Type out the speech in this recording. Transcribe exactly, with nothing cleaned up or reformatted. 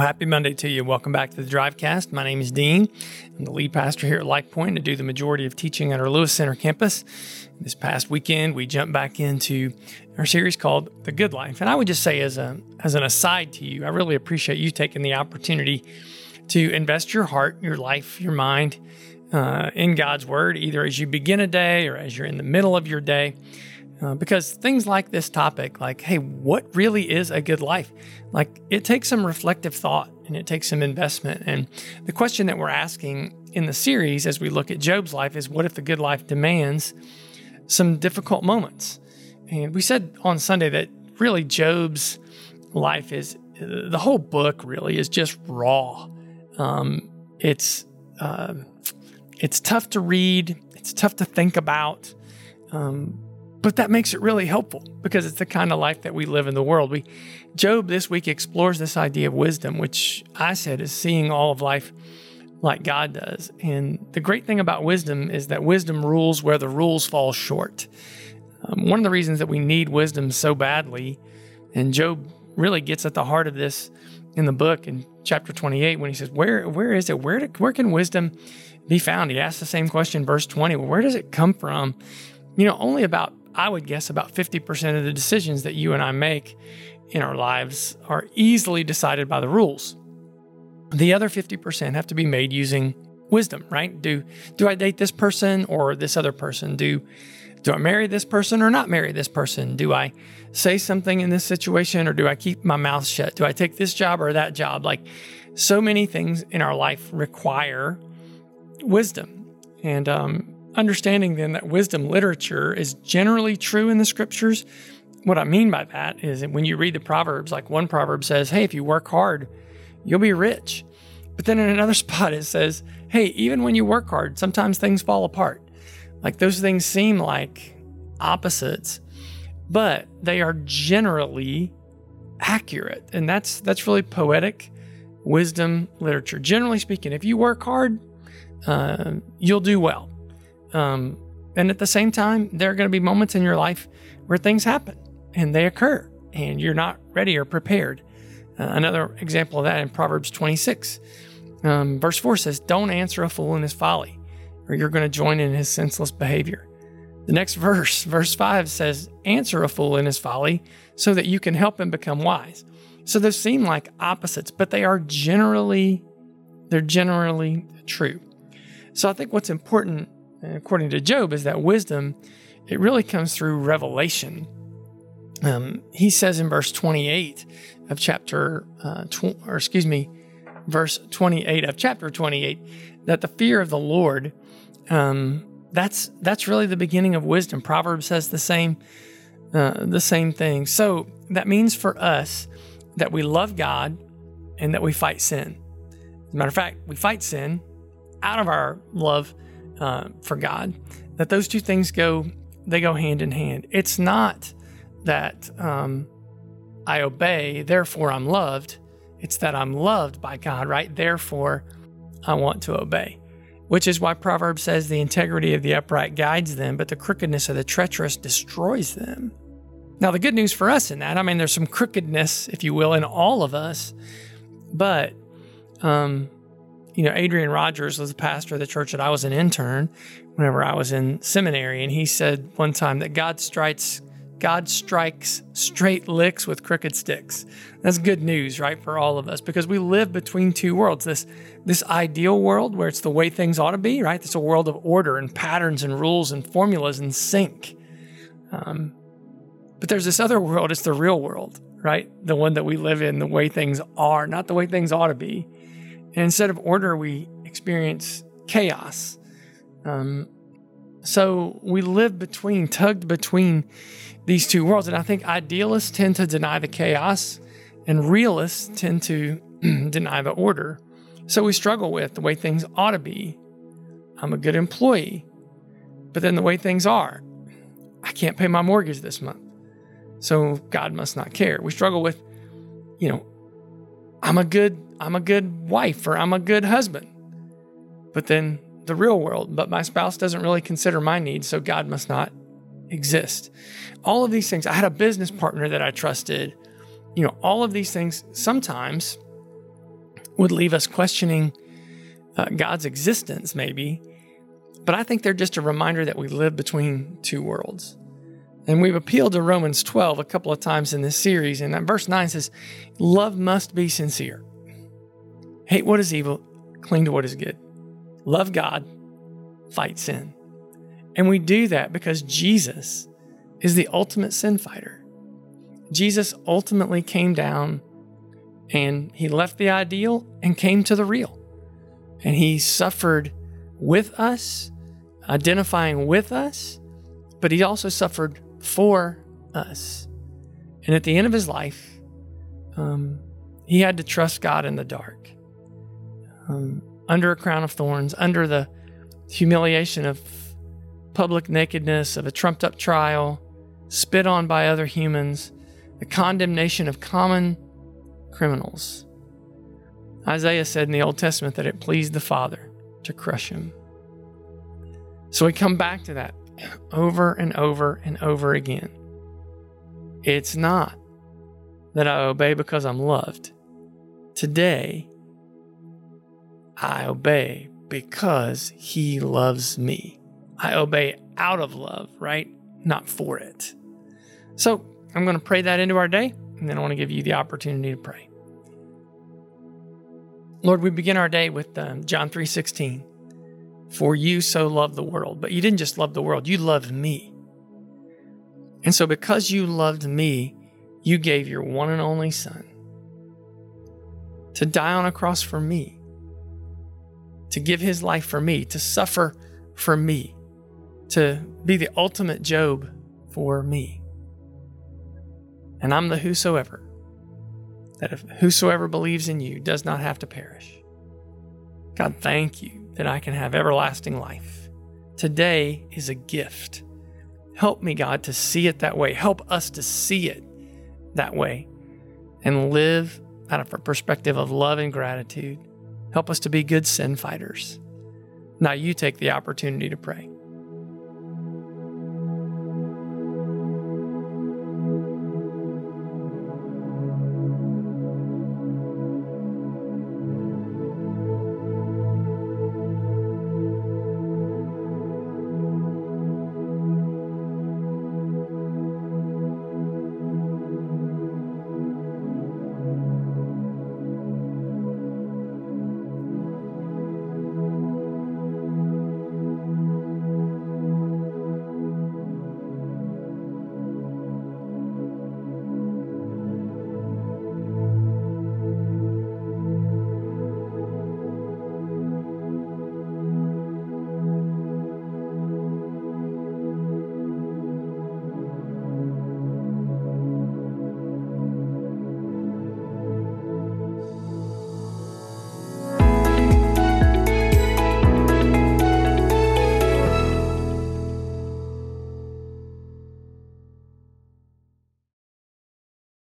happy Monday to you. Welcome back to the Drivecast. My name is Dean. I'm the lead pastor here at Life Point. I do the majority of teaching at our Lewis Center campus. This past weekend, we jumped back into our series called The Good Life. And I would just say as a as an aside to you, I really appreciate you taking the opportunity to invest your heart, your life, your mind uh, in God's Word, either as you begin a day or as you're in the middle of your day. Uh, because things like this topic, like, hey, what really is a good life? Like, it takes some reflective thought and it takes some investment. And the question that we're asking in the series as we look at Job's life is, what if the good life demands some difficult moments? And we said on Sunday that really Job's life is, the whole book really is just raw. Um, it's uh, it's tough to read. It's tough to think about. Um, But that makes it really helpful because it's the kind of life that we live in the world. We, Job this week explores this idea of wisdom, which I said is seeing all of life like God does. And the great thing about wisdom is that wisdom rules where the rules fall short. Um, one of the reasons that we need wisdom so badly, and Job really gets at the heart of this in the book in chapter twenty-eight when he says, where where is it? Where, do, where can wisdom be found? He asks the same question, verse twenty. Well, where does it come from? You know, only about I would guess about fifty percent of the decisions that you and I make in our lives are easily decided by the rules. The other fifty percent have to be made using wisdom, right? Do do I date this person or this other person? Do do I marry this person or not marry this person? Do I say something in this situation or do I keep my mouth shut? Do I take this job or that job? Like, so many things in our life require wisdom. And um understanding then that wisdom literature is generally true in the scriptures. What I mean by that is that when you read the Proverbs, like one proverb says, hey, if you work hard, you'll be rich. But then in another spot, it says, hey, even when you work hard, sometimes things fall apart. Like those things seem like opposites, but they are generally accurate. And that's, that's really poetic wisdom literature. Generally speaking, if you work hard, uh, you'll do well. Um, and at the same time, there are going to be moments in your life where things happen and they occur and you're not ready or prepared. Uh, another example of that in Proverbs twenty-six, um, verse four says, don't answer a fool in his folly or you're going to join in his senseless behavior. The next verse, verse five says, answer a fool in his folly so that you can help him become wise. So those seem like opposites, but they are generally, they're generally true. So I think what's important, according to Job, is that wisdom, it really comes through revelation. Um, he says in verse twenty-eight of chapter, uh, tw- or excuse me, verse twenty-eight of chapter twenty-eight, that the fear of the Lord, um, that's that's really the beginning of wisdom. Proverbs says the same, uh, the same thing. So that means for us that we love God and that we fight sin. As a matter of fact, we fight sin out of our love Uh, for God, that those two things go, they go hand in hand. It's not that um, I obey, therefore I'm loved. It's that I'm loved by God, right? Therefore, I want to obey, which is why Proverbs says the integrity of the upright guides them, but the crookedness of the treacherous destroys them. Now, the good news for us in that, I mean, there's some crookedness, if you will, in all of us, but um, You know, Adrian Rogers was the pastor of the church that I was an intern whenever I was in seminary. And he said one time that God strikes, God strikes straight licks with crooked sticks. That's good news, right, for all of us, because we live between two worlds. This, this ideal world where it's the way things ought to be, right? It's a world of order and patterns and rules and formulas and sync. Um, but there's this other world. It's the real world, right? The one that we live in, the way things are, not the way things ought to be. And instead of order, we experience chaos. Um, so we live between, tugged between these two worlds. And I think idealists tend to deny the chaos and realists tend to deny the order. So we struggle with the way things ought to be. I'm a good employee, but then the way things are, I can't pay my mortgage this month. So God must not care. We struggle with, you know, I'm a good I'm a good wife or I'm a good husband. But then the real world, but my spouse doesn't really consider my needs, so God must not exist. All of these things. I had a business partner that I trusted. You know, all of these things, sometimes would leave us questioning uh, God's existence, maybe. But I think they're just a reminder that we live between two worlds. And we've appealed to Romans twelve a couple of times in this series. And that verse nine says, love must be sincere. Hate what is evil, cling to what is good. Love God, fight sin. And we do that because Jesus is the ultimate sin fighter. Jesus ultimately came down and he left the ideal and came to the real. And he suffered with us, identifying with us, but he also suffered for us. And at the end of his life, um, he had to trust God in the dark. Um, under a crown of thorns, under the humiliation of public nakedness, of a trumped up trial, spit on by other humans, the condemnation of common criminals. Isaiah said in the Old Testament that it pleased the Father to crush him. So we come back to that over and over and over again. It's not that I obey because I'm loved. Today, I obey because he loves me. I obey out of love, right? Not for it. So I'm going to pray that into our day, and then I want to give you the opportunity to pray. Lord, we begin our day with um, John three sixteen. For you so loved the world, but you didn't just love the world, you loved me. And so because you loved me, you gave your one and only Son to die on a cross for me, to give his life for me, to suffer for me, to be the ultimate Job for me. And I'm the whosoever, that if whosoever believes in you does not have to perish. God, thank you that I can have everlasting life. Today is a gift. Help me, God, to see it that way. Help us to see it that way and live out of a perspective of love and gratitude. Help us to be good sin fighters. Now you take the opportunity to pray.